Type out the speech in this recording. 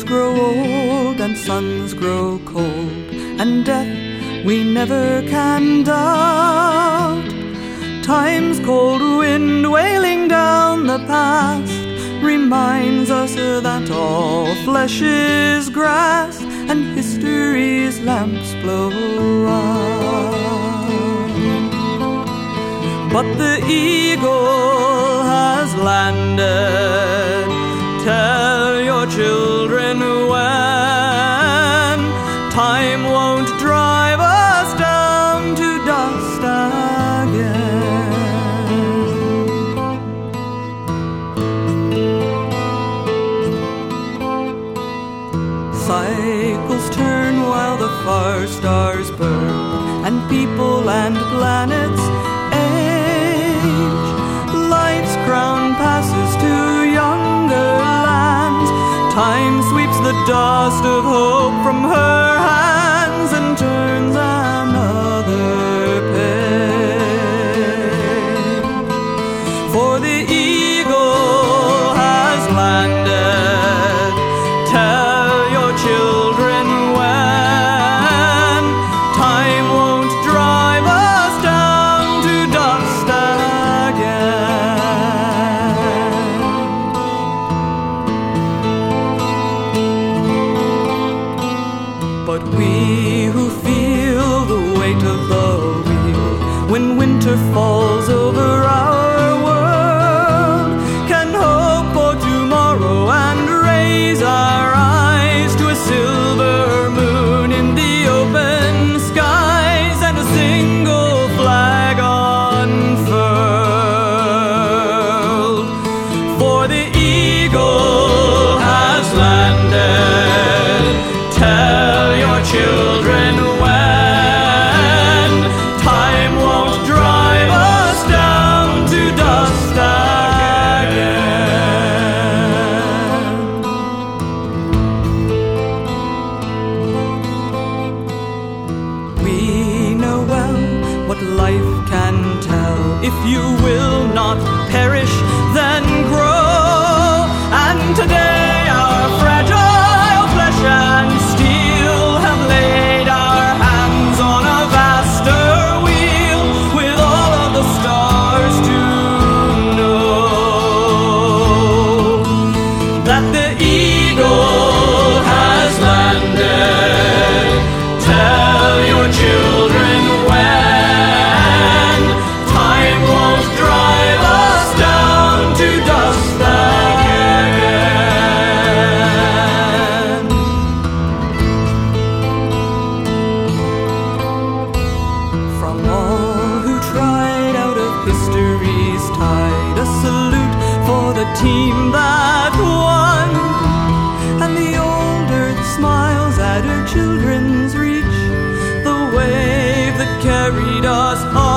grow old and suns grow cold, and death we never can doubt. Time's cold wind wailing down the past reminds us that all flesh is grass, and history's lamps blow out. But the eagle has landed. Tell your children when time won't drive us down to dust again. Cycles turn while the far stars burn, and people and planets age. Life's crown passes to younger lands. Time sweeps the dust of hope from her hands and turns another page. For the eagle has landed. Tell your children when time won't drive us down to dust again. But we who feel the weight of the wheel when winter falls over our world can hope for tomorrow and raise our eyes to a silver moon in the open skies and a single flag unfurled. For the eagle has landed. Tell your children when time won't drive us down to dust again. We know well what life can tell. If you will not perish, then grow. And today our fragile flesh and steel have laid our hands on a vaster wheel with all of the stars to know that the eagle has landed. Tell your children when time won't drive us down to dust again. From all who tried out of history's tide, a salute for the team that won. And the old earth smiles at her children's reach, the wave that carried us on.